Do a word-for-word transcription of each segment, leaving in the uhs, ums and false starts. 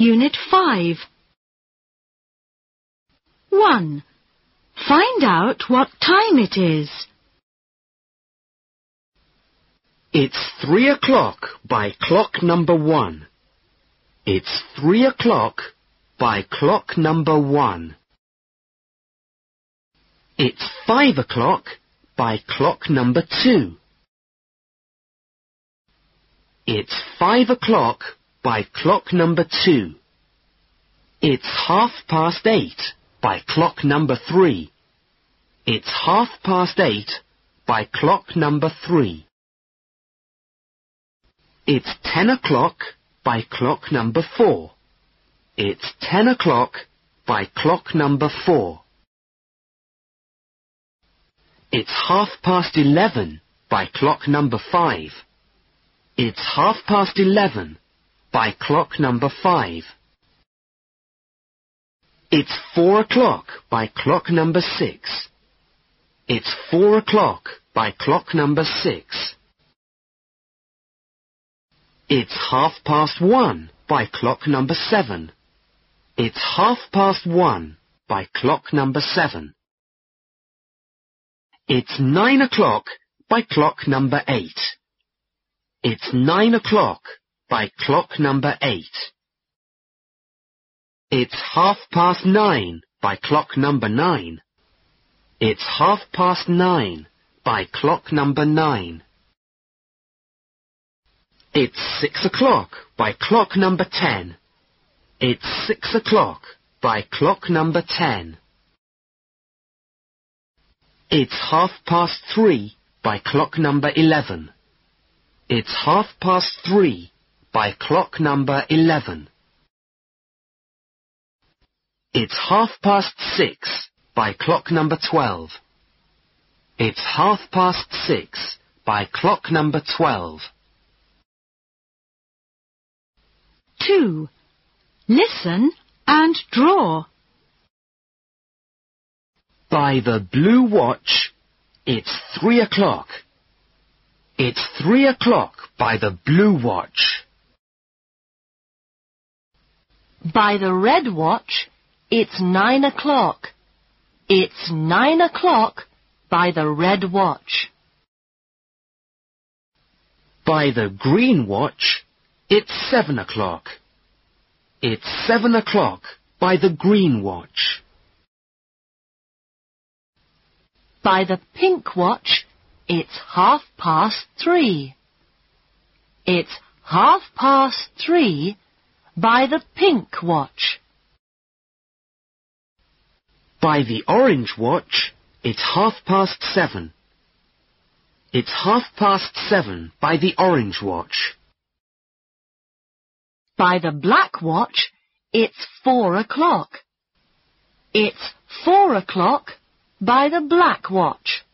Unit five. one. Find out what time it is. It's three o'clock by clock number one. It's three o'clock by clock number one. It's five o'clock by clock number two. It's five o'clock by clock number two. It's half past eight by clock number three. It's half past eight by clock number three. It's ten o'clock by clock number four. It's ten o'clock by clock number four. It's half past eleven by clock number five. It's half past eleven by clock number five. It's four o'clock by clock number six. It's four o'clock by clock number six. It's half past one by clock number seven. It's half past one by clock number seven. It's nine o'clock by clock number eight. It's nine o'clock by clock number eight. It's half past nine by clock number nine. It's half past nine by clock number nine. It's six o'clock by clock number ten. It's six o'clock by clock number ten. It's half past three by clock number eleven. It's half past three by clock number eleven. It's half past six by clock number twelve. It's half past six by clock number twelve. two. Listen and draw. By the blue watch, it's three o'clock. It's three o'clock by the blue watch. By the red watch, it's nine o'clock. It's nine o'clock by the red watch. By the green watch, it's seven o'clock. It's seven o'clock by the green watch. By the pink watch, it's half past three. It's half past three by the pink watch. By the orange watch, it's half past seven. It's half past seven by the orange watch. By the black watch, it's four o'clock. It's four o'clock by the black watch.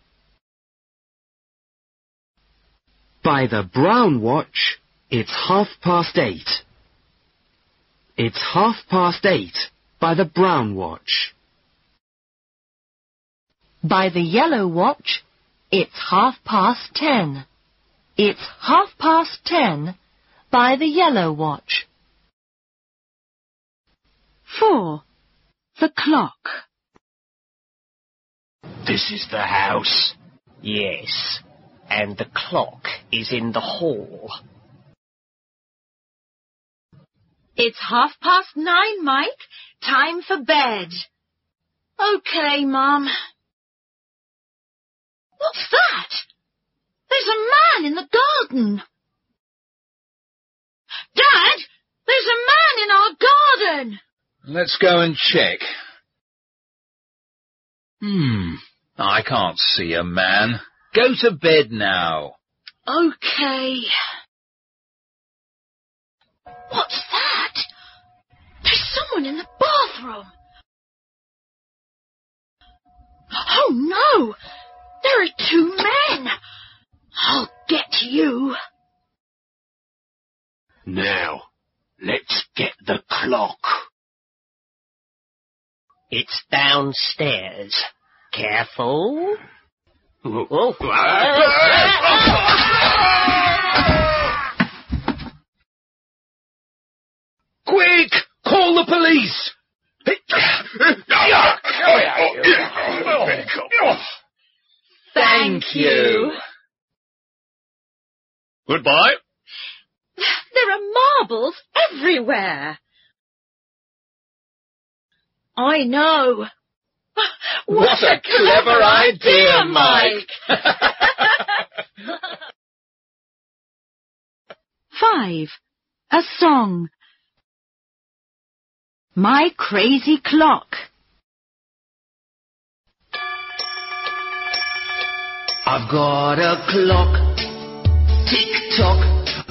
By the brown watch, it's half past eight. It's half past eight by the brown watch. By the yellow watch, it's half past ten. It's half past ten by the yellow watch. four. The clock. This is the house? Yes. And the clock is in the hall. It's half past nine, Mike. Time for bed. OK, Mum. What's that? There's a man in the garden. Dad, there's a man in our garden. Let's go and check. Hmm, I can't see a man. Go to bed now. OK. What's that? There's someone in the bathroom. Oh no! There are two men. I'll get you. Now, let's get the clock. It's downstairs. Careful. Oh. Quick! police! Thank you. Goodbye. There are marbles everywhere. I know. What, What a clever idea, Mike. Five. A song. My crazy clock. I've got a clock, tick-tock.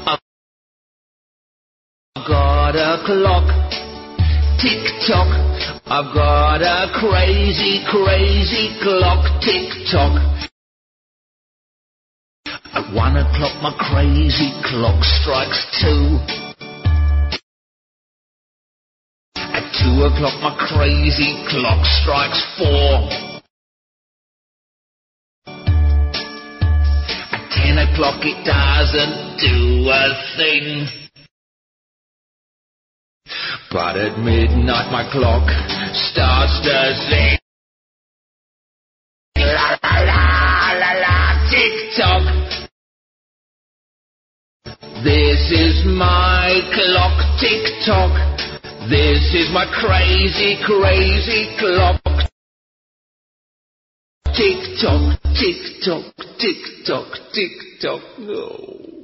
I've got a clock, tick-tock. I've got a crazy, crazy clock, tick-tock. At one o'clock my crazy clock strikes two. At two o'clock my crazy clock strikes four. At ten o'clock it doesn't do a thing. But at midnight my clock starts to sing. La la la la la, tick-tock. This is my clock, tick-tock. This is my crazy, crazy clock. Tick-tock, tick-tock, tick-tock, tick-tock. Oh.